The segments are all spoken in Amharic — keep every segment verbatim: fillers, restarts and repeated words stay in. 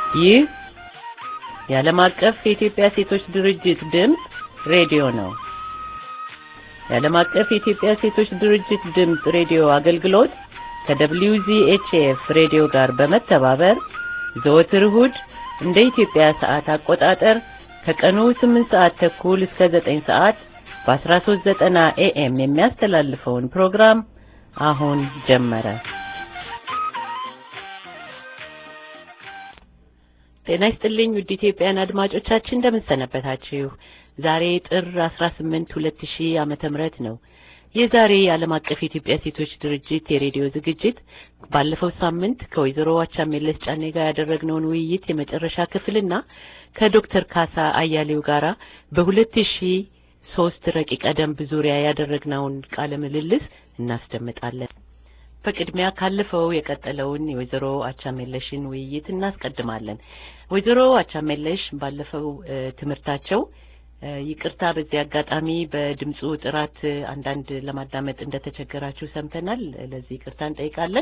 ይህ የዓለም አቀፍ የኢትዮጵያ ሴቶች ድርጅት ድምጽ ሬዲዮ ነው። የዓለም አቀፍ የኢትዮጵያ ሴቶች ድርጅት ድምጽ ሬዲዮ አገልግሎት ከ-ደብሊው ዚ ኤች ኤፍ ሬዲዮ ጋር በመተባበር ዘወትር እሁድ እንደ ኢትዮጵያ ሰዓት አቆጣጠር ከቀኑ ስምንት ሰዓት ተኩል እስከ ዘጠኝ ሰዓት በ1390 ኤኤም የሚያስተላልፈውን ፕሮግራም አሁን ጀመረ። ጤና ይስጥልኝ ውድ ኢትዮጵያውያን አድማጮቻችን እንደምን ሰነበታችሁ? ዛሬ ጥር አስራ ስምንት ሁለት ሺህ ዓመተ ምህረት ነው። የዛሬ የዓለም አቀፍ የኢትዮጵያ ሴቶች ድርጅት የሬዲዮ ዝግጅት ባለፈው ሳምንት ከወይዘሮ አቻሜለሽ ጫኔ ጋር ያደረግነውን ውይይት የመጨረሻ ክፍልና ከዶክተር ካሳ አያሌው ጋራ በ2003 ረቂቅ ደንብ ዙሪያ ያደረግነውን ቃለ ምልልስ እናስደምጣለን። በቅድሚያ ካለፈው የቀጠለውን የወይዘሮ አቻሜለሽን ውይይት እናስቀድማለን። ወይዘሮ አቻሜለሽ ባለፈው ትምርታቸው ይቅርታ በዚህ አጋጣሚ በድምጹ ጥራት አንዳንድ ለማዳመጥ እንደተቸገራችሁ ሰምተናል። ለዚህ ይቅርታ እንጠይቃለን።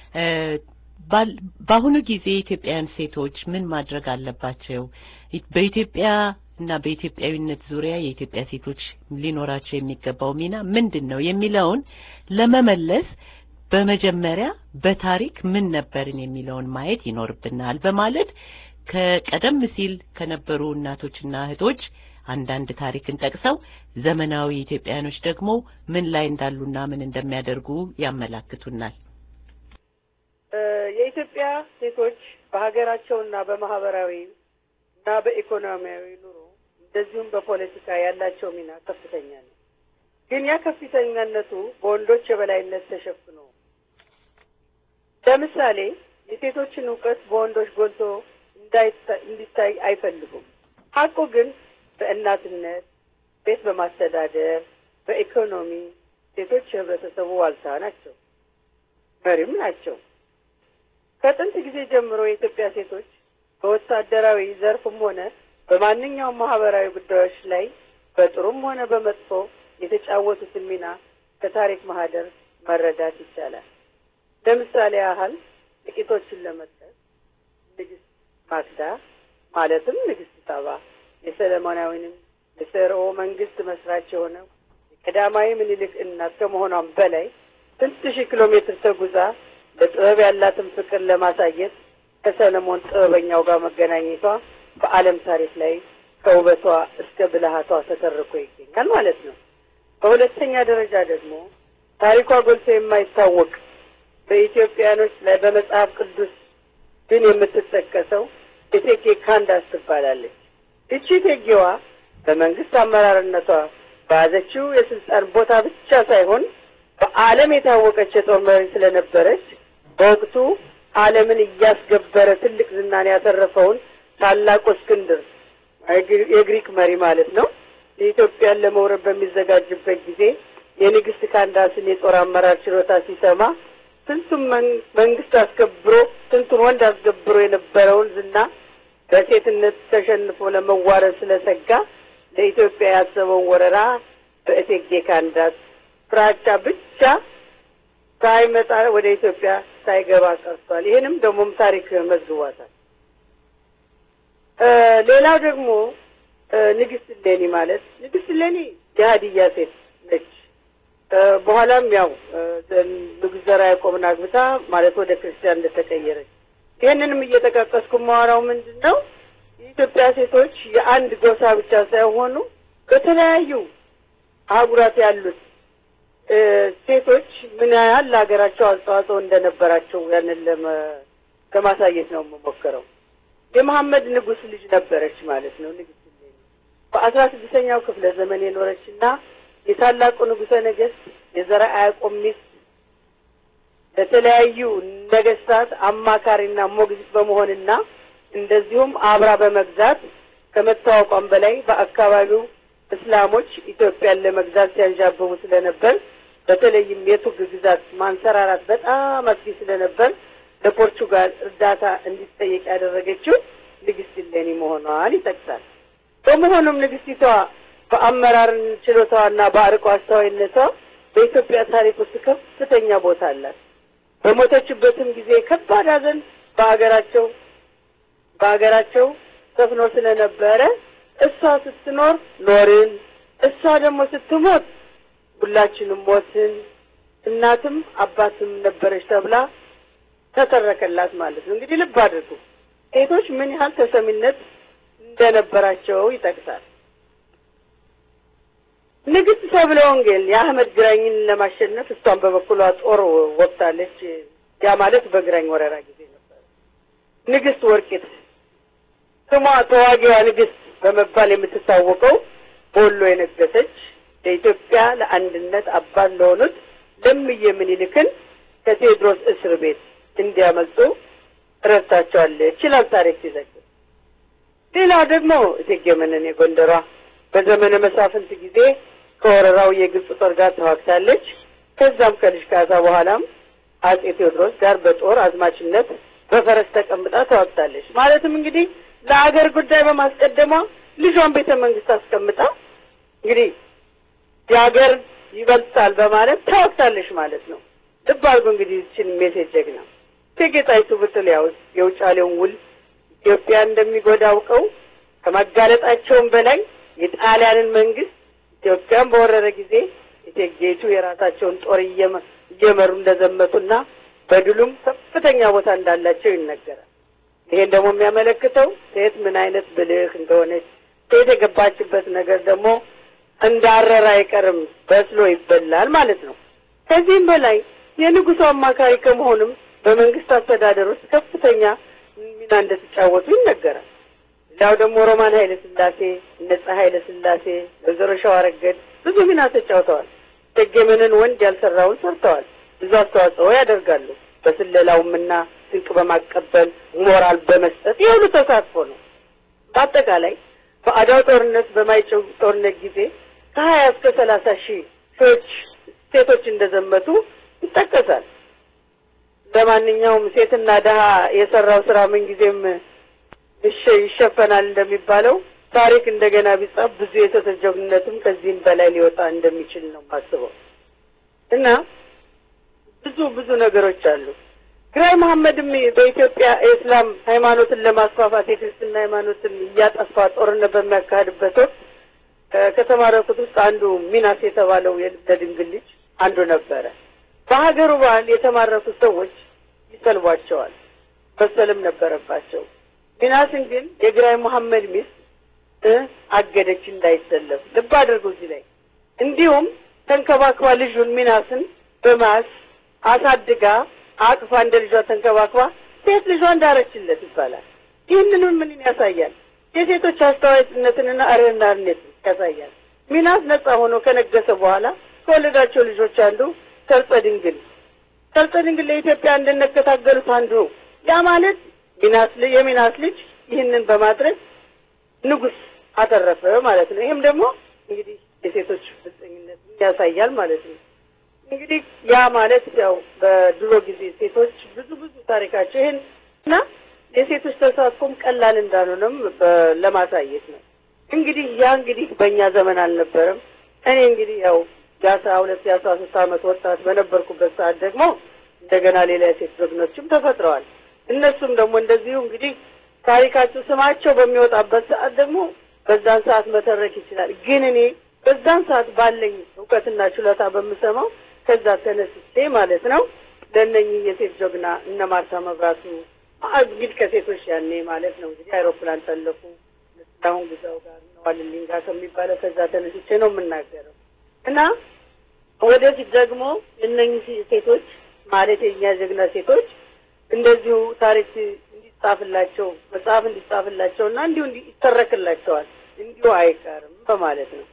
በአሁኑ ጊዜ ኢትዮጵያውያን ሴቶች ምን ማድረግ አለባቸው? በኢትዮጵያ እና በኢትዮጵያዊነት ዙሪያ የኢትዮጵያ ሴቶች ሊኖራቸው የሚገባው ሚና ምንድነው የሚለውን ለመመለስ በመጀመሪያ በታሪክ ምን ነበርን የሚለውን ማየት ይኖርብናል በማለት ከቀደም ሲል ከነበሩ እናቶችና እህቶች አንዳንድ ታሪክን ጠቅሰው ዘመናዊ ኢትዮጵያኖች ደግሞ ምን ላይ እንዳሉና ምን እንደሚያደርጉ ያመላክቱናል። የኢትዮጵያ ሴቶች በሀገራቸውና በማህበራዊ እና በኢኮኖሚያዊ ኑሮ እንደዚሁም በፖለቲካ ያላቸው ሚና ከፍተኛ ነው። ግን ያ ከፍተኛነቱ በወንዶች የበላይነት ተሸፍኖ ለምሳሌ የሴቶችን ዕውቀት በወንዶች ጎልቶ እንዲታይ አይፈልጉም። ሀቁ ግን በእናትነት፣ ቤት በማስተዳደር፣ በኢኮኖሚ ሴቶች የህብረተሰቡ ዋልታ ናቸው፣ መሪም ናቸው። ከጥንት ጊዜ ጀምሮ የኢትዮጵያ ሴቶች በወታደራዊ ዘርፍም ሆነ በማንኛውም ማህበራዊ ጉዳዮች ላይ በጥሩም ሆነ በመጥፎ የተጫወቱትን ሚና ከታሪክ ማህደር መረዳት ይቻላል። ለምሳሌ ያህል ጥቂቶችን ለመጥቀስ ንግስት ማክዳ ማለትም ንግስት ሳባ የሰለሞናዊንም የሰርኦ መንግስት መስራች የሆነው የቀዳማዊ ምኒልክ እናት ከመሆኗም በላይ ስንት ሺህ ኪሎ ሜትር ተጉዛ ለጥበብ ያላትን ፍቅር ለማሳየት ከሰለሞን ጥበበኛው ጋር መገናኘቷ በዓለም ታሪክ ላይ ከውበቷ እስከ ብልሃቷ ተተርኮ ይገኛል ማለት ነው። በሁለተኛ ደረጃ ደግሞ ታሪኳ ጎልቶ የማይታወቅ በኢትዮጵያኖች ላይ በመጽሐፍ ቅዱስ ግን የምትጠቀሰው እቴጌ ካንዳስ ትባላለች። እቺ እቴጌዋ በመንግስት አመራርነቷ በያዘችው የስልጣን ቦታ ብቻ ሳይሆን በዓለም የታወቀች የጦር መሪ ስለነበረች በወቅቱ ዓለምን እያስገበረ ትልቅ ዝናን ያተረፈውን ታላቁ እስክንድር የግሪክ መሪ ማለት ነው የኢትዮጵያን ለመውረር በሚዘጋጅበት ጊዜ የንግስት ካንዳስን የጦር አመራር ችሎታ ሲሰማ ስንቱን መንግስት አስከብሮ ስንቱን ወንድ አስገብሮ የነበረውን ዝና በሴትነት ተሸንፎ ለመዋረድ ስለሰጋ ለኢትዮጵያ ያሰበውን ወረራ በእቴጌ ካንዳስ ፍራቻ ብቻ ሳይመጣ ወደ ኢትዮጵያ ሳይገባ ቀርቷል። ይሄንም ደግሞ ታሪክ መዝግቧታል። ሌላው ደግሞ ንግስት እሌኒ ማለት ንግስት እሌኒ የሀዲያ ሴት ነች። በኋላም ያው ንጉሥ ዘርዓ ያዕቆብን አግብታ ማለት ወደ ክርስቲያን እንደተቀየረች ይሄንንም እየተቀቀስኩ ማወራው ምንድነው የኢትዮጵያ ሴቶች የአንድ ጎሳ ብቻ ሳይሆኑ በተለያዩ አህጉራት ያሉት ሴቶች ምን ያህል ለሀገራቸው አስተዋጽኦ እንደነበራቸው ያንን ለማሳየት ነው የምሞክረው። የመሐመድ ንጉስ ልጅ ነበረች ማለት ነው ንግስት እሌኒ በአስራ ስድስተኛው ክፍለ ዘመን የኖረችና የታላቁ ንጉሠ ነገሥት የዘርዓ ያዕቆብ ሚስት ለተለያዩ ነገስታት አማካሪና ሞግዚት በመሆንና እንደዚሁም አብራ በመግዛት ከመታወቋም በላይ በአካባቢው እስላሞች ኢትዮጵያን ለመግዛት ሲያንዣብቡ ስለነበር በተለይም የቱርክ ግዛት ማንሰራራት በጣም አስጊ ስለነበር ለፖርቹጋል እርዳታ እንዲጠየቅ ያደረገችው ንግስት እሌኒ መሆኗን ይጠቅሳል። በመሆኑም ንግስቲቷ በአመራር ችሎታዋና በአርቆ አስተዋይነቷ በኢትዮጵያ ታሪክ ውስጥ ከፍተኛ ቦታ አላት። በሞተችበትም ጊዜ ከባድ ሐዘን በአገራቸው በአገራቸው ሰፍኖ ስለነበረ እሷ ስትኖር ኖርን፣ እሷ ደግሞ ስትሞት ሁላችንም ሞትን፣ እናትም አባትም ነበረች ተብላ ተተረከላት ማለት ነው። እንግዲህ ልብ አድርጉ ሴቶች ምን ያህል ተሰሚነት እንደነበራቸው ይጠቅሳል። ንግስት ሰብለ ወንጌል የአህመድ ግራኝን ለማሸነፍ እሷን በበኩሏ ጦር ወቅታለች። ያ ማለት በግራኝ ወረራ ጊዜ ነበር። ንግስት ወርቂት ስሟ ተዋጊዋ ንግስት በመባል የምትታወቀው በወሎ የነገሰች ለኢትዮጵያ ለአንድነት አባት ለሆኑት ለምዬ ምኒልክን ከቴዎድሮስ እስር ቤት እንዲያመልጡ ረድታቸዋለች ይላል ታሪክ ሲዘግብ። ሌላ ደግሞ እቴጌ መነን የጎንደሯ በዘመነ መሳፍንት ጊዜ ከወረራው የግብጽ ጦር ጋር ተዋግታለች። ከዛም ከልጅ ካሳ በኋላም አጼ ቴዎድሮስ ጋር በጦር አዝማችነት በፈረስ ተቀምጣ ተዋግታለች። ማለትም እንግዲህ ለአገር ጉዳይ በማስቀደሟ ልጇን ቤተ መንግስት አስቀምጣ እንግዲህ የአገር ይበልጣል በማለት ተዋግታለች ማለት ነው። ልብ አድርጉ እንግዲህ እቺን ሜሴጅ ጀግና እቴጌ ጣይቱ ብጥልያውስ የውጫሌውን ውል ኢትዮጵያ እንደሚጎዳ አውቀው ከማጋለጣቸውም በላይ የጣሊያንን መንግስት ኢትዮጵያን በወረረ ጊዜ እቴጌይቱ የራሳቸውን ጦር እየመሩ እንደዘመቱና በድሉም ከፍተኛ ቦታ እንዳላቸው ይነገራል። ይሄን ደግሞ የሚያመለክተው ሴት ምን አይነት ብልህ እንደሆነች፣ ሴት የገባችበት ነገር ደግሞ እንዳረራ አይቀርም በስሎ ይበላል ማለት ነው። ከዚህም በላይ የንጉሱ አማካሪ ከመሆኑም በመንግስት አስተዳደር ውስጥ ከፍተኛ ሚና እንደተጫወቱ ይነገራል። ሌላው ደግሞ ሮማን ኃይለ ሥላሴ፣ ነጻ ኃይለ ሥላሴ፣ ወይዘሮ ሸዋረገድ ብዙ ሚና ተጫውተዋል። እቴጌ መነን ወንድ ያልሰራውን ሰርተዋል። ብዙ አስተዋጽኦ ያደርጋሉ። በስለላውምና ስንቅ በማቀበል ሞራል በመስጠት የሁሉ ተሳትፎ ነው። በአጠቃላይ በአድዋው ጦርነት በማይጨው ጦርነት ጊዜ ከሀያ እስከ ሰላሳ ሺህ ሰዎች ሴቶች እንደዘመቱ ይጠቀሳል። ለማንኛውም ሴትና ደሃ የሰራው ስራ ምን ጊዜም ይሸፈናል እንደሚባለው ታሪክ እንደገና ቢጻፍ ብዙ የሴቶች ጀግንነትም ከዚህም በላይ ሊወጣ እንደሚችል ነው ማስበው እና ብዙ ብዙ ነገሮች አሉ። ግራኝ መሐመድም በኢትዮጵያ እስላም ሃይማኖትን ለማስፋፋት የክርስትና ሃይማኖትን እያጠፋ ጦርነት በሚያካሂድበት ወቅት ከተማረኩት ውስጥ አንዱ ሚናስ የተባለው የልብነ ድንግል ልጅ አንዱ ነበረ። በሀገሩ ባህል የተማረኩት ሰዎች ይሰልቧቸዋል፣ መሰልም ነበረባቸው። ሚናስን ግን የግራኝ መሐመድ ሚስት አገደች እንዳይሰለፍ። ልብ አድርጉ እዚህ ላይ። እንዲሁም ተንከባክባ ልጁን ሚናስን በማስ አሳድጋ አቅፋ እንደ ልጇ ተንከባክባ ሴት ልጇን ዳረችለት ይባላል። ይህንንም ምን ያሳያል? የሴቶች አስተዋይነትንና አርህራሄን ያሳያል። ሚናስ ነጻ ሆኖ ከነገሰ በኋላ ከወለዳቸው ልጆች አንዱ ሰርጸ ድንግል ሰርጸ ድንግል ለኢትዮጵያ አንድነት ከታገሉት አንዱ ያ ማለት ሚናስ የሚናስ ልጅ ይህንን በማድረግ ንጉስ አተረፈ ማለት ነው። ይሄም ደግሞ እንግዲህ የሴቶች ፍጽምነት ያሳያል ማለት ነው። እንግዲህ ያ ማለት ያው በድሮ ጊዜ ሴቶች ብዙ ብዙ ታሪካቸው ይሄንና የሴቶች ተሳትፎም ቀላል እንዳልሆነም ለማሳየት ነው። እንግዲህ ያ እንግዲህ በእኛ ዘመን አልነበረም። እኔ እንግዲህ ያው የአስራ ሁለት የአስራ ሦስት ዓመት ወጣት በነበርኩበት ሰዓት ደግሞ እንደገና ሌላ ሴት ጀግኖችም ተፈጥረዋል። እነሱም ደግሞ እንደዚሁ እንግዲህ ታሪካቸው ስማቸው በሚወጣበት ሰዓት ደግሞ በዛን ሰዓት መተረክ ይችላል። ግን እኔ በዛን ሰዓት ባለኝ ዕውቀትና ችሎታ በመሰማው ከዛ ተነስቼ ማለት ነው ለነኚህ የሴት ጀግና እነ ማርታ መብራቱ አግድ ከሴቶች ያኔ ማለት ነው እንግዲህ አይሮፕላን ተለፉ ለታውን ግዛው ጋር ነው አልልኝ ጋር ከሚባለው ከዛ ተነስቼ ነው የምናገረው። እና ወደፊት ደግሞ እነኚህ ሴቶች ማለት የኛ ጀግና ሴቶች እንደዚሁ ታሪክ እንዲጻፍላቸው መጽሐፍ እንዲጻፍላቸውና እንዲሁ እንዲተረክላቸዋል እንዲሁ አይቀርም በማለት ነው።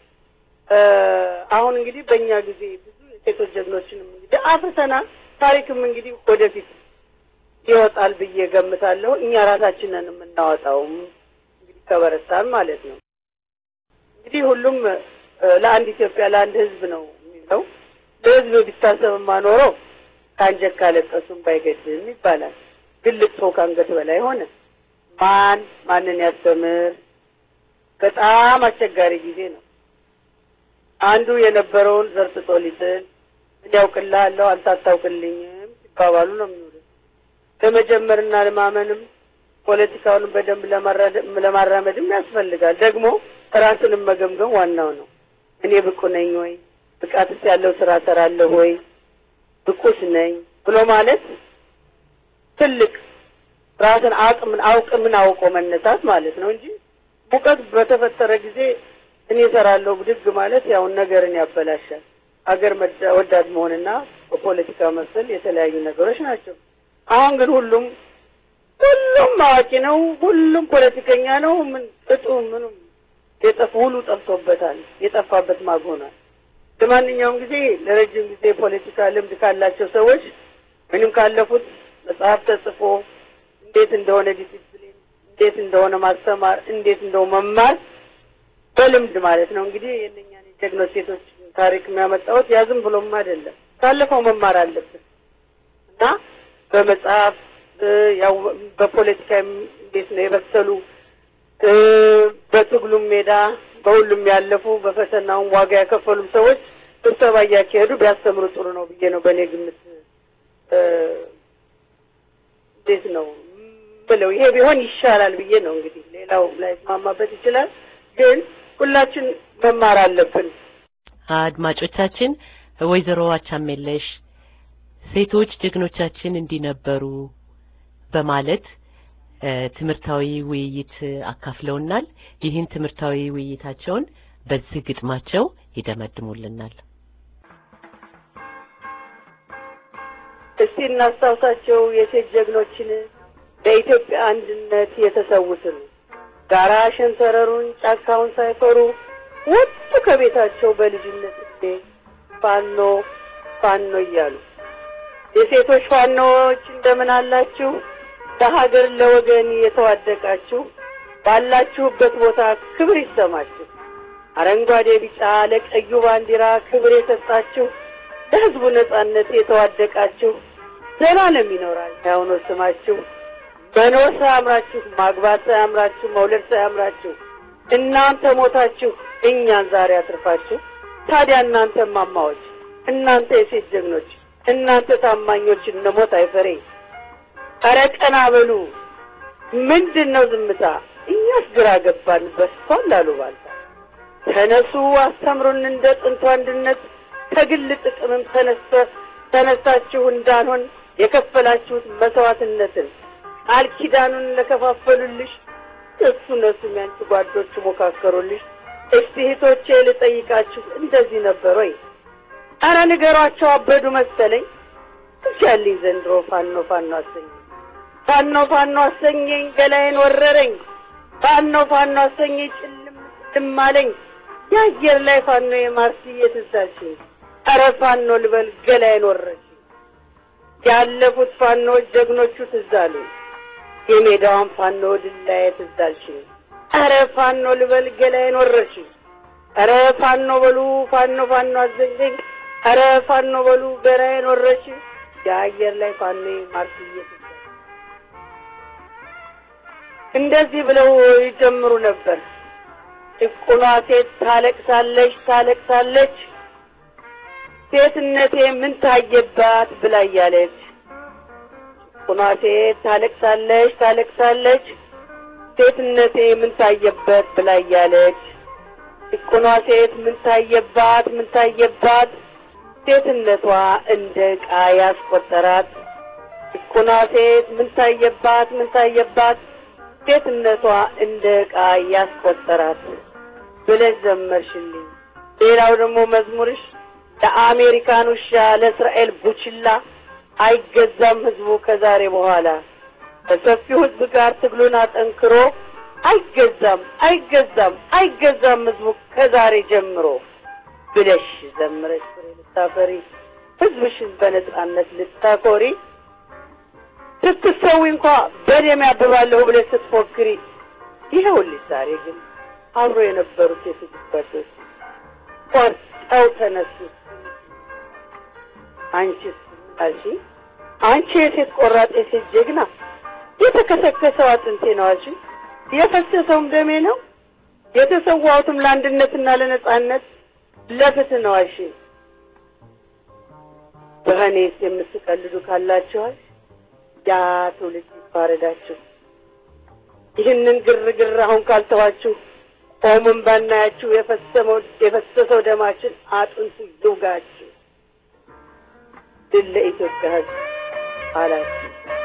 አሁን እንግዲህ በእኛ ጊዜ ብዙ ሴቶች ጀግኖችንም እንግዲህ አፍተና ታሪክም እንግዲህ ወደፊት ይወጣል ብዬ ገምታለሁ። እኛ ራሳችንን የምናወጣው እንግዲህ ከበረታን ማለት ነው። እንግዲህ ሁሉም ለአንድ ኢትዮጵያ ለአንድ ህዝብ ነው የሚለው። ለህዝብ ቢታሰብ ማኖረው ካንጀት ካለቀሱም ባይገድም ይባላል። ግልጽ ሰው ካንገት በላይ ሆነ። ማን ማንን ያስተምር? በጣም አስቸጋሪ ጊዜ ነው። አንዱ የነበረውን ዘርጥጦ ሊጥል እንዲያውቅልሃለሁ አንተ አታውቅልኝም ሲባባሉ ነው የሚውሉት። ለመጀመርና ለማመንም ፖለቲካውን በደንብ ለማራመድም ያስፈልጋል። ደግሞ ራስንም መገምገም ዋናው ነው። እኔ ብቁ ነኝ ወይ? ብቃትስ ያለው ስራ ሰራለሁ ወይ? ብቁስ ነኝ ብሎ ማለት ትልቅ ራስን አቅምን አውቅምን አውቆ መነሳት ማለት ነው እንጂ ሙቀት በተፈጠረ ጊዜ እኔ ሰራለሁ ብድግ ማለት ያው ነገርን ያበላሻል። አገር ወዳድ መሆንና ፖለቲካ መሰል የተለያዩ ነገሮች ናቸው። አሁን ግን ሁሉም ሁሉም አዋቂ ነው፣ ሁሉም ፖለቲከኛ ነው። ምን ጥጡ ምንም የጠፋ ሁሉ ጠፍቶበታል። የጠፋበት ማጎናል። ለማንኛውም ጊዜ ለረጅም ጊዜ ፖለቲካ ልምድ ካላቸው ሰዎች ምንም ካለፉት መጽሐፍ ተጽፎ እንዴት እንደሆነ ዲሲፕሊን እንዴት እንደሆነ ማስተማር እንዴት እንደሆነ መማር በልምድ ማለት ነው። እንግዲህ የነኛን ጀግኖች ሴቶች ታሪክ የሚያመጣው ያዝም ብሎም አይደለም። ካለፈው መማር አለበት እና በመጽሐፍ ያው በፖለቲካ እንዴት ነው የበሰሉ በትግሉም ሜዳ በሁሉም ያለፉ በፈተናው ዋጋ ያከፈሉ ሰዎች ስብሰባ እያካሄዱ ቢያስተምሩ ጥሩ ነው ብዬ ነው በኔ ግምት። እንዴት ነው ብለው ይሄ ቢሆን ይሻላል ብዬ ነው። እንግዲህ ሌላው ላይ ማማበት ይችላል፣ ግን ሁላችን መማር አለብን። አድማጮቻችን ወይዘሮ አቻሜለሽ ሴቶች ጀግኖቻችን እንዲነበሩ በማለት ትምርታዊ ውይይት አካፍለውናል። ይህን ትምርታዊ ውይይታቸውን በዚህ ግጥማቸው ይደመድሙልናል። እስቲ እናስታውሳቸው የሴት ጀግኖችን በኢትዮጵያ አንድነት የተሰዉትን ጋራ ሸንተረሩን ጫካውን ሳይፈሩ ወጡ ከቤታቸው በልጅነት ጊዜ ፋኖ ፋኖ እያሉ የሴቶች ፋኖች እንደምን አላችሁ? ለሀገር ለወገን የተዋደቃችሁ ባላችሁበት ቦታ ክብር ይሰማችሁ። አረንጓዴ ቢጫ ለቀዩ ባንዲራ ክብር የሰጣችሁ ለሕዝቡ ነጻነት የተዋደቃችሁ ዘላለም ይኖራል ያው ነው ስማችሁ። መኖር ሳያምራችሁ ማግባት ሳያምራችሁ መውለድ ሳያምራችሁ እናንተ ሞታችሁ እኛን ዛሬ አትርፋችሁ። ታዲያ እናንተ ማማዎች እናንተ የሴት ጀግኖች እናንተ ታማኞች እነሞት አይፈሬ አረ ቀና በሉ ምንድነው ዝምታ? እኛስ ግራ ገባን በስቷል ላሉ ባልታ ተነሱ አስተምሩን እንደ ጥንቱ አንድነት ከግል ጥቅምም ተነስተ ተነሳችሁ እንዳንሆን የከፈላችሁት መስዋዕትነትን ቃል ኪዳኑን ለከፋፈሉልሽ እሱ ነሱ ያንቺ ጓዶች ሞካከሩልሽ። እስቲ እህቶቼ ልጠይቃችሁ እንደዚህ ነበር ወይ? አረ ንገሯቸው አበዱ መሰለኝ እጃልኝ ዘንድሮ ፋኖ ፋኖ አሰኘኝ ፋኖ ፋኖ አሰኘኝ ገላዬን ወረረኝ ፋኖ ፋኖ አሰኘኝ ጭልም ጭልም አለኝ የአየር ላይ ፋኖ የማርስዬ ትዛችኝ አረ ፋኖ ልበል ገላዬን ወረረኝ። ያለፉት ፋኖች ጀግኖቹ ትዛሉ የሜዳውን ፋኖ ድላዬ ትዛልሽኝ አረ ፋኖ ልበል ገላዬን ወረረኝ። አረ ፋኖ በሉ ፋኖ ፋኖ አዘኘኝ አረ ፋኖ በሉ ገላዬን ወረረኝ የአየር ላይ ፋኖ የማርስዬ እንደዚህ ብለው ይጀምሩ ነበር። ጭቁኗ ሴት ታለቅሳለች ታለቅሳለች ሴትነቴ ምን ታየባት ብላ እያለች ጭቁኗ ሴት ታለቅሳለች ታለቅሳለች ሴትነቴ ምን ታየበት ብላ እያለች ጭቁኗ ሴት ምን ታየባት ምን ታየባት ሴትነቷ እንደ ዕቃ ያስቆጠራት ጭቁኗ ሴት ምን ታየባት ምን ታየባት ሴትነቷ እንደ ዕቃ ያስቆጠራት ብለሽ ዘመርሽልኝ። ሌላው ደግሞ መዝሙርሽ ለአሜሪካን ውሻ ለእስራኤል ቡችላ አይገዛም ህዝቡ ከዛሬ በኋላ ከሰፊው ህዝብ ጋር ትግሉን አጠንክሮ አይገዛም አይገዛም አይገዛም ህዝቡ ከዛሬ ጀምሮ ብለሽ ዘመረሽ ፍሬ ልታፈሪ ህዝብሽን በነጻነት ልታኮሪ ስትሰዊ እንኳን በደም ያብባለሁ ብለሽ ስትፎክሪ ይኸውልሽ ዛሬ ግን አብሮ የነበሩት የትግባቶች ቆርጠው ተነሱ። አንቺስ አልሽ አንቺ የሴት ቆራጥ የሴት ጀግና የተከሰከሰው አጥንቴ ነው አልሽ የፈሰሰውም ደሜ ነው የተሰዋውትም ለአንድነትና ለነጻነት ለፍትህ ነው አልሽ። በእኔስ የምትቀልዱ ካላችሁ ያ ትውልድ ይፋረዳችሁ ይህንን ግርግር አሁን ካልተዋችሁ ቆሙን ባናያችሁ የፈሰመው የፈሰሰው ደማችን አጥንቱ ይውጋችሁ። ድል ለኢትዮጵያ ሕዝብ አላችሁ።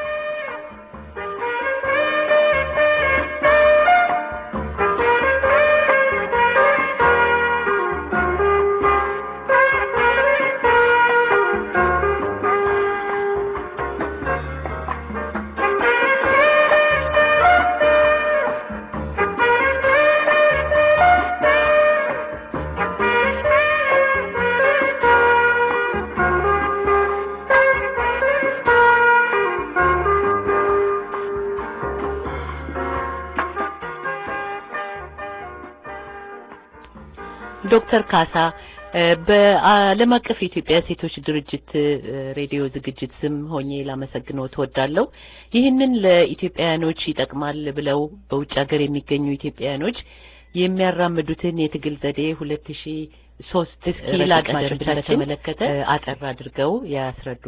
ዶክተር ካሳ በዓለም አቀፍ የኢትዮጵያ ሴቶች ድርጅት ሬዲዮ ዝግጅት ስም ሆኜ ላመሰግነው ተወዳለሁ። ይህንን ለኢትዮጵያኖች ይጠቅማል ብለው በውጭ ሀገር የሚገኙ ኢትዮጵያኖች የሚያራምዱትን የትግል ዘዴ ሁለት ሺህ ሶስት እስኪ ላቀርብላችሁ በተመለከተ አጠር አድርገው ያስረዱ።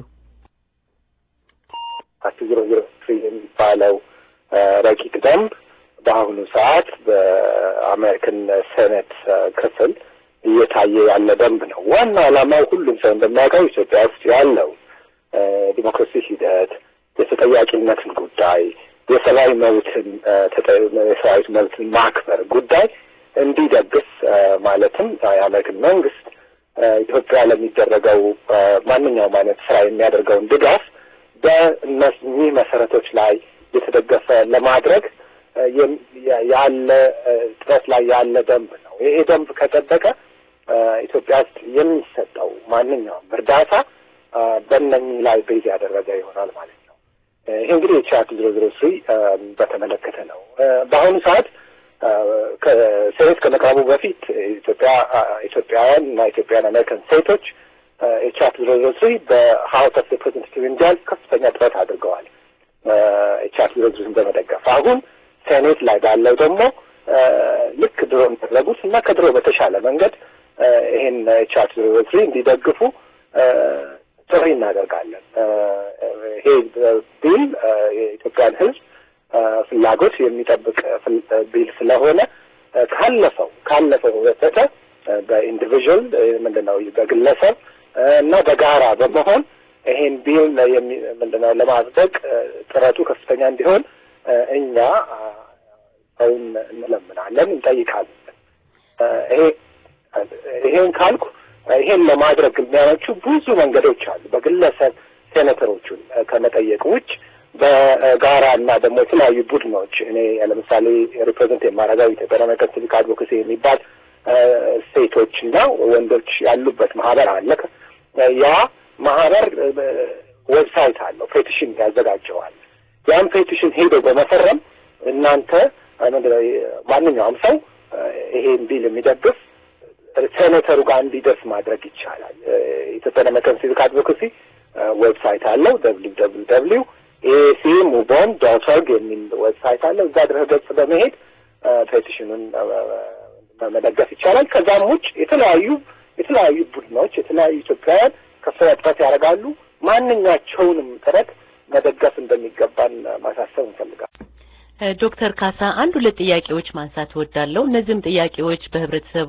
አስይሮ ይሮፍሪ የሚባለው ረቂቅ ደንብ በአሁኑ ሰዓት በአሜሪካን ሴኔት ክፍል እየታየ ያለ ደንብ ነው። ዋና ዓላማው ሁሉም ሰው እንደሚያውቀው ኢትዮጵያ ውስጥ ያለው ዲሞክራሲ ሂደት፣ የተጠያቂነትን ጉዳይ፣ የሰብአዊ መብትን የሰብአዊ መብትን ማክበር ጉዳይ እንዲደግፍ ማለትም የአሜሪካን መንግስት ኢትዮጵያ ለሚደረገው ማንኛውም አይነት ስራ የሚያደርገውን ድጋፍ በእነዚህ መሰረቶች ላይ የተደገፈ ለማድረግ ያለ ጥረት ላይ ያለ ደንብ ነው። ይሄ ደንብ ከጸደቀ ኢትዮጵያ ውስጥ የሚሰጠው ማንኛውም እርዳታ በእነኚህ ላይ ቤዝ ያደረገ ይሆናል ማለት ነው። ይሄ እንግዲህ የቻርት ዜሮ ዜሮ ስሪ በተመለከተ ነው። በአሁኑ ሰዓት ከሴኔት ከመቅረቡ በፊት ኢትዮጵያ ኢትዮጵያውያን እና ኢትዮጵያን አሜሪካን ሴቶች የቻርት ዜሮ ዜሮ ስሪ በሀውስ ኦፍ ሪፕሬዘንታቲቭ እንዲያልፍ ከፍተኛ ጥረት አድርገዋል የቻርት ዜሮ ዜሮ ስሪን በመደገፍ። አሁን ሴኔት ላይ ባለው ደግሞ ልክ ድሮ እንደረጉት እና ከድሮ በተሻለ መንገድ ይሄን ቻርት ዜሮ ዜሮ ስሪ እንዲደግፉ ጥሪ እናደርጋለን። ይሄ ቢል የኢትዮጵያን ሕዝብ ፍላጎት የሚጠብቅ ቢል ስለሆነ ካለፈው ካለፈው በተተ በኢንዲቪጁዋል ምንድነው በግለሰብ እና በጋራ በመሆን ይሄን ቢል ምንድነው ለማጽደቅ ጥረቱ ከፍተኛ እንዲሆን እኛ ሰውን እንለምናለን፣ እንጠይቃለን። ይሄ ይሄን ካልኩ ይሄን ለማድረግ የሚያመቹ ብዙ መንገዶች አሉ። በግለሰብ ሴኔተሮቹን ከመጠየቅ ውጭ በጋራ እና ደግሞ የተለያዩ ቡድኖች እኔ ለምሳሌ ሪፕሬዘንት የማደርገው ኢትዮጵያ አሜሪካን ሲቪክ አድቮኬሲ የሚባል ሴቶችና ወንዶች ያሉበት ማህበር አለ። ያ ማህበር ዌብሳይት አለው፣ ፔቲሽን ያዘጋጀዋል። ያን ፔቲሽን ሄዶ በመፈረም እናንተ ማንኛውም ሰው ይሄን ቢል የሚደግፍ ሴኔተሩ ጋር እንዲደርስ ማድረግ ይቻላል። ኢትዮጵያ አሜሪካን ሲቪክ አድቮኬሲ ዌብሳይት አለው ደብሊው ደብሊው ደብሊው ኤ ሲ ሙቮን ዶት ኦርግ የሚል ዌብሳይት አለው። እዛ ድረ ገጽ በመሄድ ፔቲሽኑን መደገፍ ይቻላል። ከዛም ውጭ የተለያዩ የተለያዩ ቡድኖች የተለያዩ ኢትዮጵያውያን ከፍተኛ ጥረት ያደርጋሉ። ማንኛቸውንም ጥረት መደገፍ እንደሚገባን ማሳሰብ እንፈልጋለን። ዶክተር ካሳ አንድ ሁለት ጥያቄዎች ማንሳት እወዳለሁ። እነዚህም ጥያቄዎች በህብረተሰቡ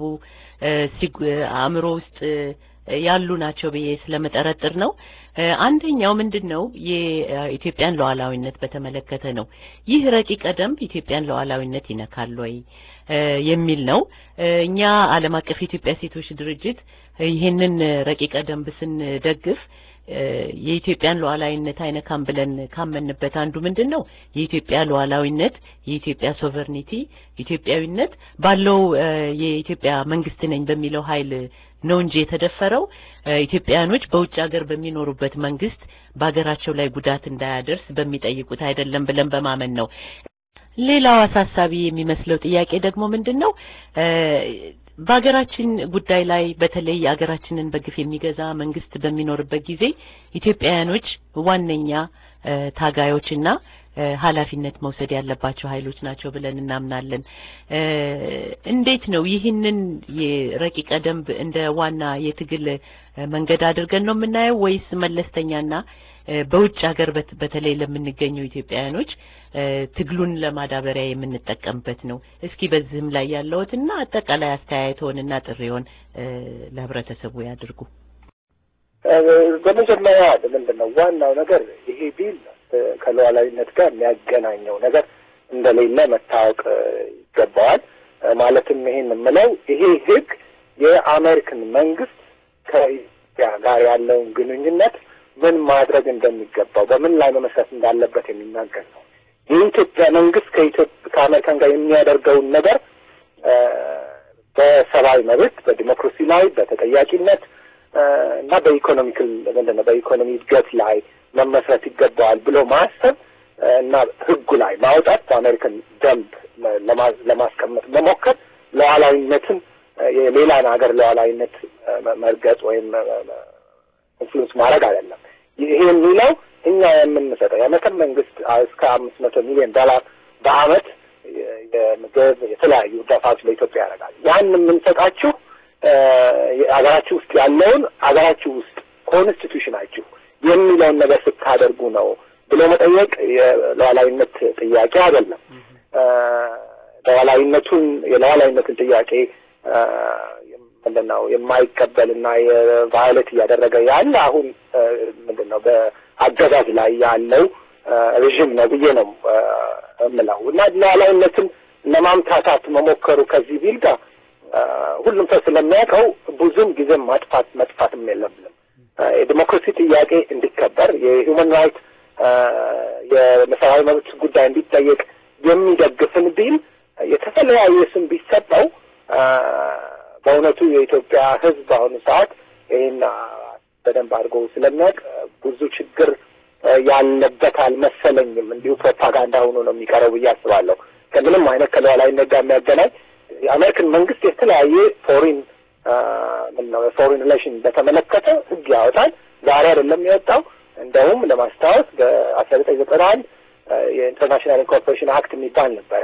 አእምሮ ውስጥ ያሉ ናቸው ብዬ ስለመጠረጥር ነው። አንደኛው ምንድነው የኢትዮጵያን ሉዓላዊነት በተመለከተ ነው። ይህ ረቂቅ ደንብ ኢትዮጵያን ሉዓላዊነት ይነካል ወይ የሚል ነው። እኛ ዓለም አቀፍ የኢትዮጵያ ሴቶች ድርጅት ይሄንን ረቂቅ ደንብ ስንደግፍ የኢትዮጵያን ሉዓላዊነት አይነካም ብለን ካመንበት አንዱ ምንድነው የኢትዮጵያ ሉዓላዊነት የኢትዮጵያ ሶቨርኒቲ ኢትዮጵያዊነት ባለው የኢትዮጵያ መንግስት ነኝ በሚለው ኃይል ነው እንጂ የተደፈረው ኢትዮጵያኖች በውጭ ሀገር በሚኖሩበት መንግስት በአገራቸው ላይ ጉዳት እንዳያደርስ በሚጠይቁት አይደለም ብለን በማመን ነው። ሌላው አሳሳቢ የሚመስለው ጥያቄ ደግሞ ምንድነው በአገራችን ጉዳይ ላይ በተለይ አገራችንን በግፍ የሚገዛ መንግስት በሚኖርበት ጊዜ ኢትዮጵያኖች ዋነኛ ታጋዮችና ኃላፊነት መውሰድ ያለባቸው ኃይሎች ናቸው ብለን እናምናለን። እንዴት ነው ይህንን የረቂቅ ደንብ እንደ ዋና የትግል መንገድ አድርገን ነው የምናየው ወይስ መለስተኛና በውጭ ሀገር በተለይ ለምንገኘው ኢትዮጵያውያኖች ትግሉን ለማዳበሪያ የምንጠቀምበት ነው። እስኪ በዚህም ላይ ያለውትና አጠቃላይ አስተያየቶንና ጥሪውን ለህብረተሰቡ ያድርጉ። በመጀመሪያ ምንድነው ዋናው ነገር ይሄ ቢል ከሉዓላዊነት ጋር የሚያገናኘው ነገር እንደሌለ መታወቅ ይገባዋል። ማለትም ይሄን የምለው ይሄ ህግ የአሜሪካን መንግስት ከኢትዮጵያ ጋር ያለውን ግንኙነት ምን ማድረግ እንደሚገባው በምን ላይ መመስረት እንዳለበት የሚናገር ነው። የኢትዮጵያ መንግስት ከኢትዮጵያ ከአሜሪካን ጋር የሚያደርገውን ነገር በሰብአዊ መብት፣ በዲሞክራሲ ላይ፣ በተጠያቂነት እና በኢኮኖሚካል ምንድነው በኢኮኖሚ እድገት ላይ መመስረት ይገባዋል ብሎ ማሰብ እና ህጉ ላይ ማውጣት በአሜሪካን ደንብ ለማስቀመጥ መሞከር ሉዓላዊነትን የሌላን ሀገር ሉዓላዊነት መርገጥ ወይም ኢንፍሉዌንስ ማድረግ አይደለም። ይሄ የሚለው እኛ የምንሰጠው የአሜሪካን መንግስት እስከ አምስት መቶ ሚሊዮን ዶላር በአመት የምግብ የተለያዩ እርዳታዎች ለኢትዮጵያ ያደርጋል። ያን የምንሰጣችሁ አገራችሁ ውስጥ ያለውን አገራችሁ ውስጥ ኮንስቲቱሽናችሁ የሚለውን ነገር ስታደርጉ ነው ብሎ መጠየቅ የሉዓላዊነት ጥያቄ አይደለም። ሉዓላዊነቱን የሉዓላዊነትን ጥያቄ ምንድነው የማይቀበልና የቫዮሌት እያደረገ ያለ አሁን ምንድነው በአገዛዝ ላይ ያለው ሬጂም ነው ብዬ ነው እምለው እና ሉዓላዊነትን ለማምታታት መሞከሩ ከዚህ ቢል ጋር ሁሉም ሰው ስለሚያውቀው ብዙም ጊዜ ማጥፋት መጥፋትም የለብንም። የዲሞክራሲ ጥያቄ እንዲከበር የሂውማን ራይት የመሰረታዊ መብት ጉዳይ እንዲጠየቅ የሚደግፍን ቢል የተለያየ ስም ቢሰጠው በእውነቱ የኢትዮጵያ ሕዝብ በአሁኑ ሰዓት ይህን በደንብ አድርጎ ስለሚያውቅ ብዙ ችግር ያለበት አልመሰለኝም። እንዲሁ ፕሮፓጋንዳ ሆኖ ነው የሚቀረው ብዬ አስባለሁ። ከምንም አይነት ከሉዓላዊነት ጋር የሚያገናኝ የአሜሪካን መንግስት የተለያየ ፎሪን ምን ነው ፎሪን ሪሌሽን በተመለከተ ህግ ያወጣል። ዛሬ አይደለም የወጣው። እንደውም ለማስታወስ በአስራ ዘጠኝ ዘጠና አንድ የኢንተርናሽናል ኢንኮርፖሬሽን አክት የሚባል ነበረ።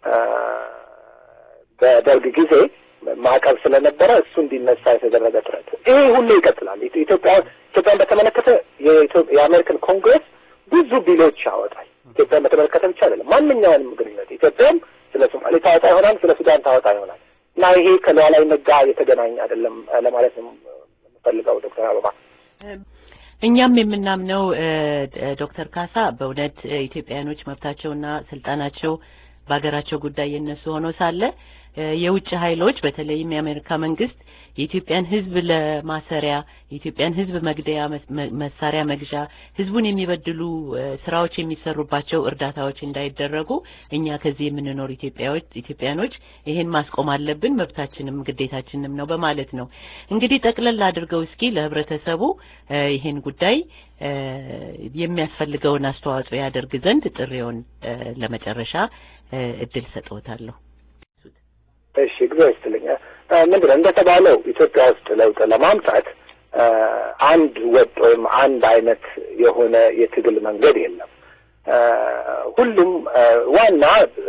በደርግ ጊዜ ማዕቀብ ስለነበረ እሱ እንዲነሳ የተደረገ ጥረት ይሄ ሁሉ ይቀጥላል። ኢትዮጵያ ኢትዮጵያን በተመለከተ የአሜሪካን ኮንግረስ ብዙ ቢሎች ያወጣል። ኢትዮጵያን በተመለከተ ብቻ አይደለም፣ ማንኛውንም ግንኙነት ኢትዮጵያም ስለ ሶማሌ ታወጣ ይሆናል፣ ስለ ሱዳን ታወጣ ይሆናል እና ይሄ ከሉዓላዊነት ጋር የተገናኘ አይደለም ለማለት ነው የምፈልገው። ዶክተር አበባ እኛም የምናምነው ዶክተር ካሳ በእውነት ኢትዮጵያኖች መብታቸውና ስልጣናቸው በአገራቸው ጉዳይ የነሱ ሆኖ ሳለ የውጭ ኃይሎች በተለይም የአሜሪካ መንግስት የኢትዮጵያን ህዝብ ለማሰሪያ የኢትዮጵያን ህዝብ መግደያ መሳሪያ መግዣ ህዝቡን የሚበድሉ ስራዎች የሚሰሩባቸው እርዳታዎች እንዳይደረጉ እኛ ከዚህ የምንኖር ኢትዮጵያዎች ኢትዮጵያኖች ይሄን ማስቆም አለብን፣ መብታችንም ግዴታችንም ነው በማለት ነው። እንግዲህ ጠቅለል አድርገው እስኪ ለህብረተሰቡ ይሄን ጉዳይ የሚያስፈልገውን አስተዋጽኦ ያደርግ ዘንድ ጥሪውን ለመጨረሻ እድል ሰጥዎታለሁ። እሺ እግዚአብሔር ይስጥልኝ። ምንድነው እንደተባለው ኢትዮጵያ ውስጥ ለውጥ ለማምጣት አንድ ወጥ ወይም አንድ አይነት የሆነ የትግል መንገድ የለም። ሁሉም ዋና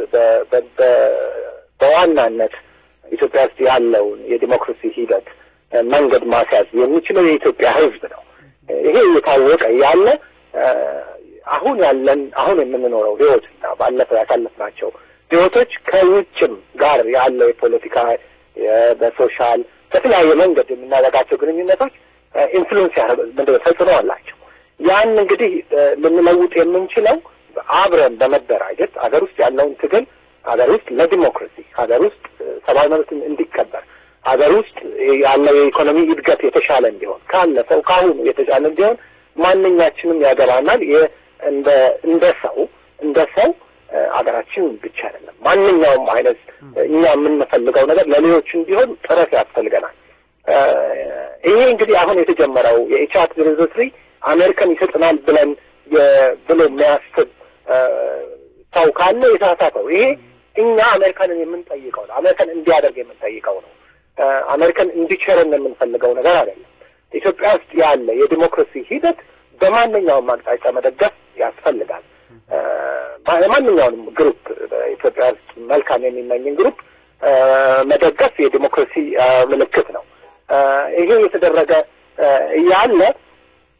በዋናነት ኢትዮጵያ ውስጥ ያለውን የዲሞክራሲ ሂደት መንገድ ማስያዝ የሚችለው የኢትዮጵያ ህዝብ ነው። ይሄ የታወቀ ያለ አሁን ያለን አሁን የምንኖረው ህይወትና ባለፈው ያሳለፍናቸው ህይወቶች ከውጭም ጋር ያለው የፖለቲካ በሶሻል በተለያየ መንገድ የምናደርጋቸው ግንኙነቶች ኢንፍሉዌንስ ያደርጋል፣ ምንድነው ተጽዕኖ አላቸው። ያን እንግዲህ ልንለውጥ የምንችለው አብረን በመደራጀት አገር ውስጥ ያለውን ትግል አገር ውስጥ ለዲሞክራሲ አገር ውስጥ ሰብአዊ መብት እንዲከበር አገር ውስጥ ያለው የኢኮኖሚ እድገት የተሻለ እንዲሆን ካለፈው ካሁኑ የተሻለ እንዲሆን ማንኛችንም ያገባናል። እንደ እንደ ሰው እንደ ሰው አገራችን ብቻ አይደለም ማንኛውም አይነት እኛ የምንፈልገው ነገር ለሌሎችም ቢሆን ጥረት ያስፈልገናል። ይሄ እንግዲህ አሁን የተጀመረው የኢቻት ድርጅት አሜሪካን ይሰጥናል ብለን ብሎ የሚያስብ ሰው ካለ የተሳሳተው። ይሄ እኛ አሜሪካንን የምንጠይቀው ነው፣ አሜሪካን እንዲያደርግ የምንጠይቀው ነው፣ አሜሪካን እንዲቸረን የምንፈልገው ነገር አይደለም። ኢትዮጵያ ውስጥ ያለ የዲሞክራሲ ሂደት በማንኛውም አቅጣጫ መደገፍ ያስፈልጋል። ማንኛውንም ግሩፕ በኢትዮጵያ ውስጥ መልካም የሚመኝን ግሩፕ መደገፍ የዲሞክራሲ ምልክት ነው። ይሄ የተደረገ ያለ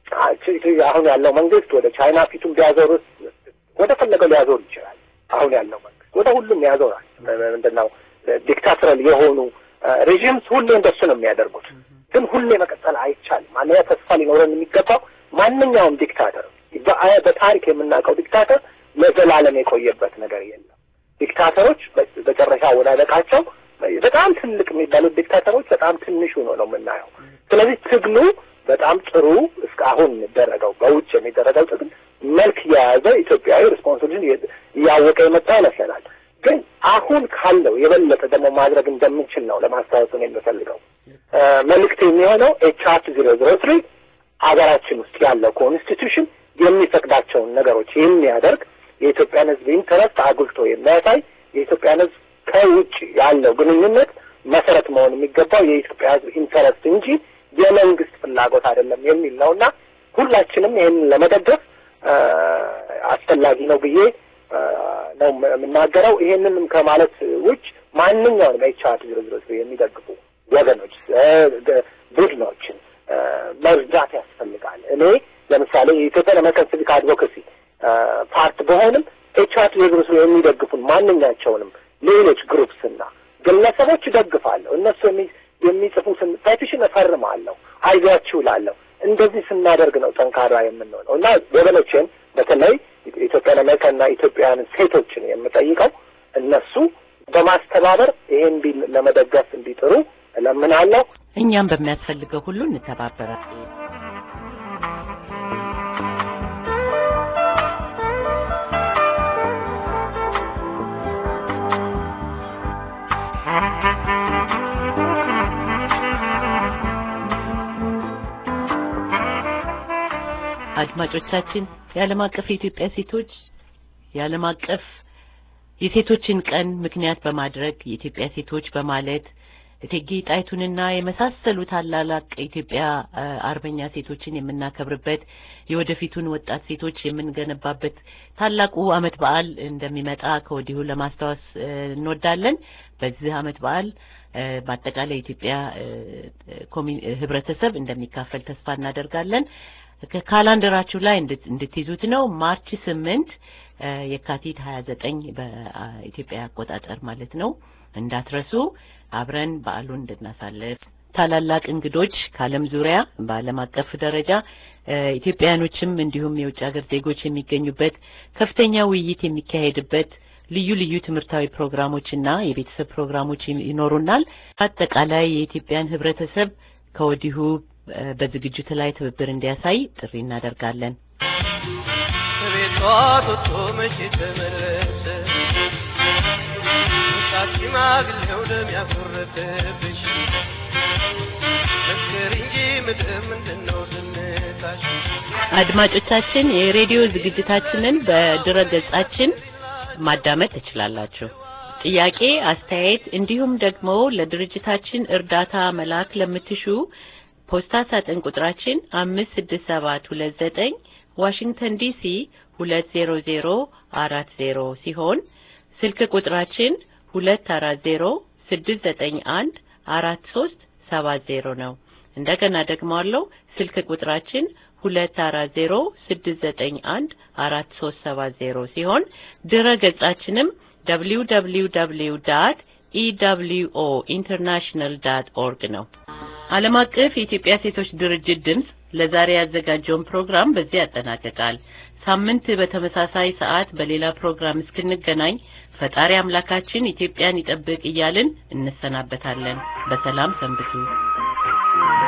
አሁን ያለው መንግስት ወደ ቻይና ፊቱን ቢያዞር ወደ ፈለገው ሊያዞር ይችላል። አሁን ያለው መንግስት ወደ ሁሉም ያዞራል። ምንድነው ዲክታተራል የሆኑ ሬጂምስ ሁሌ እንደሱ ነው የሚያደርጉት። ግን ሁሌ መቀጠል አይቻልም። ማንኛውም ተስፋ ሊኖረን የሚገባው ማንኛውም ዲክታተር በታሪክ የምናውቀው ዲክታተር ለዘላለም የቆየበት ነገር የለም። ዲክታተሮች በመጨረሻ ወዳደቃቸው በጣም ትልቅ የሚባሉት ዲክታተሮች በጣም ትንሽ ሆኖ ነው የምናየው። ስለዚህ ትግሉ በጣም ጥሩ እስካሁን የሚደረገው በውጭ የሚደረገው ትግል መልክ የያዘ ኢትዮጵያዊ ሪስፖንሲቢሊቲ እያወቀ የመጣ ይመስላል። ግን አሁን ካለው የበለጠ ደግሞ ማድረግ እንደምንችል ነው ለማስታወስ ነው የምፈልገው። መልእክት የሚሆነው ኤች አር ዜሮ ዜሮ ትሪ አገራችን ውስጥ ያለው ኮንስቲቱሽን የሚፈቅዳቸውን ነገሮች የሚያደርግ የኢትዮጵያን ሕዝብ ኢንተረስት አጉልቶ የሚያሳይ የኢትዮጵያን ሕዝብ ከውጭ ያለው ግንኙነት መሰረት መሆን የሚገባው የኢትዮጵያ ሕዝብ ኢንተረስት እንጂ የመንግስት ፍላጎት አይደለም የሚል ነውና ሁላችንም ይሄንን ለመደገፍ አስፈላጊ ነው ብዬ ነው የምናገረው። ይሄንንም ከማለት ውጭ ማንኛውንም ኤች አር ዜሮ ዜሮ ትሪ የሚደግፉ ወገኖች ቡድኖችን መርዳት ያስፈልጋል። እኔ ለምሳሌ የኢትዮጵያ አሜሪካን ሲቪክ አድቮኬሲ ፓርት በሆንም ኤች አር ዜሮ ዜሮ ትሪ የሚደግፉን ማንኛቸውንም ሌሎች ግሩፕስና ግለሰቦች ደግፋለሁ። እነሱ የሚጽፉትን ፔቲሽን እፈርማለሁ፣ አይዟችሁ እላለሁ። እንደዚህ ስናደርግ ነው ጠንካራ የምንሆነው እና ወገኖችን በተለይ ኢትዮጵያን አሜሪካንና ኢትዮጵያውያን ሴቶችን የምጠይቀው እነሱ በማስተባበር ይሄን ቢል ለመደገፍ እንዲጥሩ እለምናለሁ። እኛም በሚያስፈልገው ሁሉ እንተባበራለን። አድማጮቻችን የዓለም አቀፍ የኢትዮጵያ ሴቶች የዓለም አቀፍ የሴቶችን ቀን ምክንያት በማድረግ የኢትዮጵያ ሴቶች በማለት እቴጌ ጣይቱንና የመሳሰሉ ታላላቅ ኢትዮጵያ አርበኛ ሴቶችን የምናከብርበት የወደፊቱን ወጣት ሴቶች የምንገነባበት ታላቁ አመት በዓል እንደሚመጣ ከወዲሁ ለማስታወስ እንወዳለን። በዚህ አመት በዓል በአጠቃላይ ኢትዮጵያ ህብረተሰብ እንደሚካፈል ተስፋ እናደርጋለን። ከካላንደራችሁ ላይ እንድትይዙት ነው። ማርች ስምንት የካቲት ሀያ ዘጠኝ በኢትዮጵያ አቆጣጠር ማለት ነው። እንዳትረሱ አብረን በዓሉን እንድናሳልፍ። ታላላቅ እንግዶች ከዓለም ዙሪያ በዓለም አቀፍ ደረጃ ኢትዮጵያኖችም እንዲሁም የውጭ ሀገር ዜጎች የሚገኙበት ከፍተኛ ውይይት የሚካሄድበት ልዩ ልዩ ትምህርታዊ ፕሮግራሞችና የቤተሰብ ፕሮግራሞች ይኖሩናል። አጠቃላይ የኢትዮጵያን ህብረተሰብ ከወዲሁ በዝግጅቱ ላይ ትብብር እንዲያሳይ ጥሪ እናደርጋለን። ቤቷቱ መቼ ተመለሰ ታቺማ ግለው ደም ያፈረደብሽ መስከር እንጂ ምድር ምንድነው ዝምታሽ? አድማጮቻችን የሬዲዮ ዝግጅታችንን በድረገጻችን ማዳመጥ ትችላላችሁ። ጥያቄ፣ አስተያየት እንዲሁም ደግሞ ለድርጅታችን እርዳታ መላክ ለምትሹ ፖስታ ሳጥን ቁጥራችን አምስት ስድስት ሰባት ሁለት ዘጠኝ ዋሽንግተን ዲሲ ሁለት ዜሮ ዜሮ አራት ዜሮ ሲሆን ስልክ ቁጥራችን ሁለት አራት ዜሮ ስድስት ዘጠኝ አንድ አራት ሶስት ሰባት ዜሮ ነው። እንደገና ደግሞ አለው ስልክ ቁጥራችን ሁለት አራት ዜሮ ስድስት ዘጠኝ አንድ አራት ሶስት ሰባት ዜሮ ሲሆን ድረገጻችንም ደብሊው ደብሊው ደብሊው ዶት ኢ ደብሊው ኦ ኢንተርናሽናል ዶት ኦርግ ነው። ዓለም አቀፍ የኢትዮጵያ ሴቶች ድርጅት ድምጽ ለዛሬ ያዘጋጀውን ፕሮግራም በዚህ ያጠናቅቃል። ሳምንት በተመሳሳይ ሰዓት በሌላ ፕሮግራም እስክንገናኝ ፈጣሪ አምላካችን ኢትዮጵያን ይጠብቅ እያልን እንሰናበታለን። በሰላም ሰንብቱ።